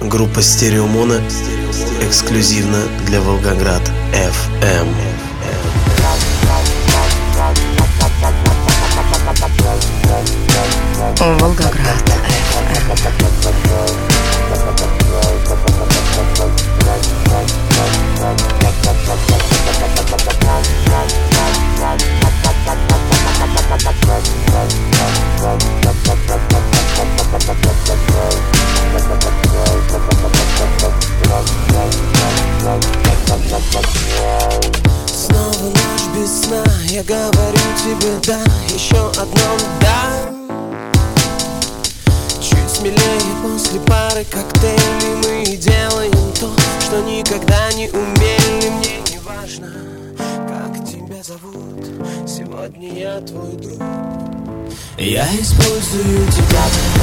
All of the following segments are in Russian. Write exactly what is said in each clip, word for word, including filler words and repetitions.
Группа Stereo Mono эксклюзивно для Волгоград эф эм. Волгоград эф эм. Снова ночь без сна, я говорю тебе да, еще одно да. Чуть смелее после пары коктейлей мы делаем то, что никогда не умели. Мне не важно, как тебя зовут, сегодня я твой друг. Я использую тебя,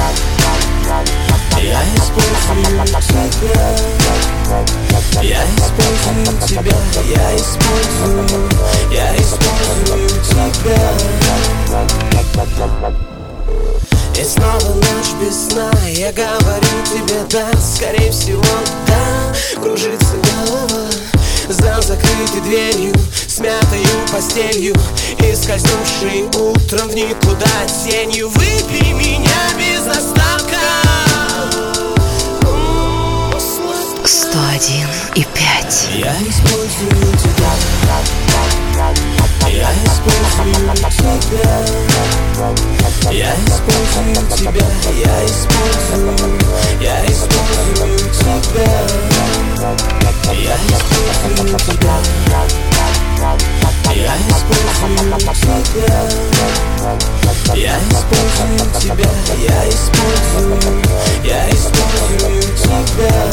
я использую тебя, я использую тебя, я использую, я использую тебя. И снова ночь без сна, я говорю тебе да, скорее всего да. Кружится голова за закрытой дверью, смятою постелью и скользнувшей утром в никуда тенью. Выпей меня без остатка. сто один и пять. Я использую тебя, я использую тебя, я использую тебя, я использую, я использую тебя, я использую тебя, я использую тебя, я использую тебя, я использую, я использую тебя.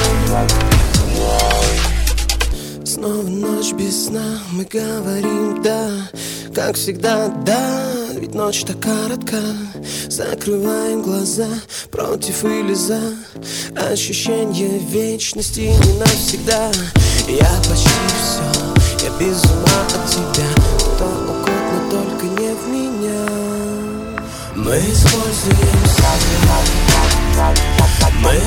Снова ночь без сна, мы говорим да, как всегда да, ведь ночь так коротка. Закрываем глаза, против или за, ощущение вечности не навсегда. Я почти все, я без ума от тебя, кто угодно, только не в меня. Мы используем себя, мы